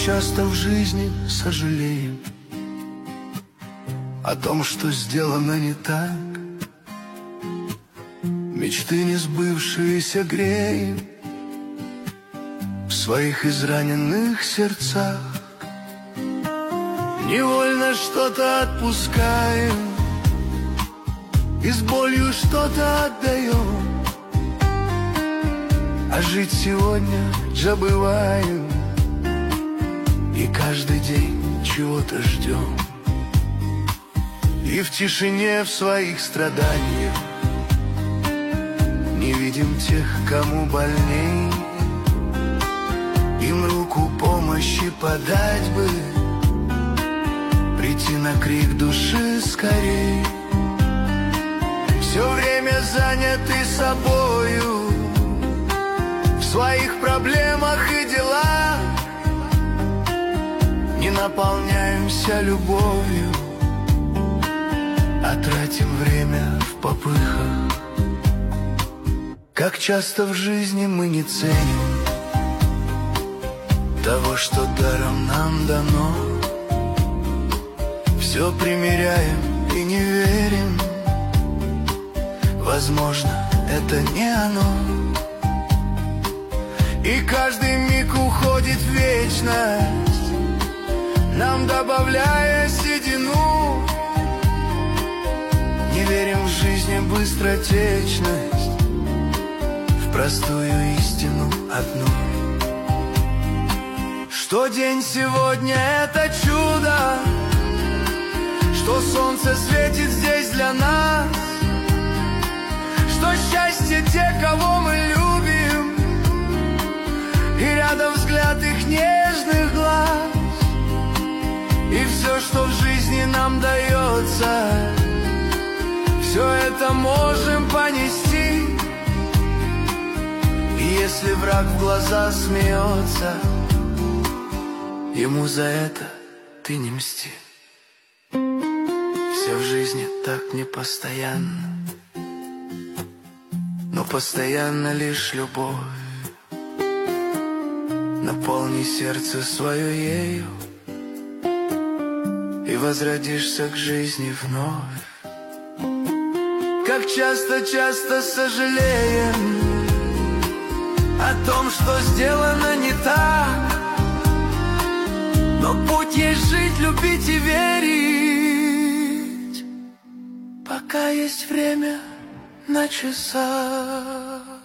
часто в жизни сожалеем о том, что сделано не так. Мечты не сбывшиеся греем в своих израненных сердцах. Невольно что-то отпускаем и с болью что-то отдаем, а жить сегодня забываем и каждый день чего-то ждем. И в тишине в своих страданиях не видим тех, кому больней. Им руку помощи подать бы, прийти на крик души скорей. Все время заняты собою, в своих проблемах и делах, не наполняемся любовью, а тратим время в попыхах. Как часто в жизни мы не ценим того, что даром нам дано. Все примеряем и не верим, возможно, это не оно. И каждый миг уходит в вечность, нам добавляя седину. Не верим в жизни быстротечность, в простую истину одну, что день сегодня — это чудо, что солнце светит здесь для нас, что счастье те, кого мы любим, и рядом взгляд их нежных глаз. И все, что в жизни нам дается, все это можем понести. И если враг в глаза смеется, ему за это ты не мсти. Все в жизни так непостоянно, но постоянно лишь любовь. Наполни сердце свое ею, и возродишься к жизни вновь. Как часто сожалеем о том, что сделано не так, но путь есть жить, любить и верить, пока есть время на часах.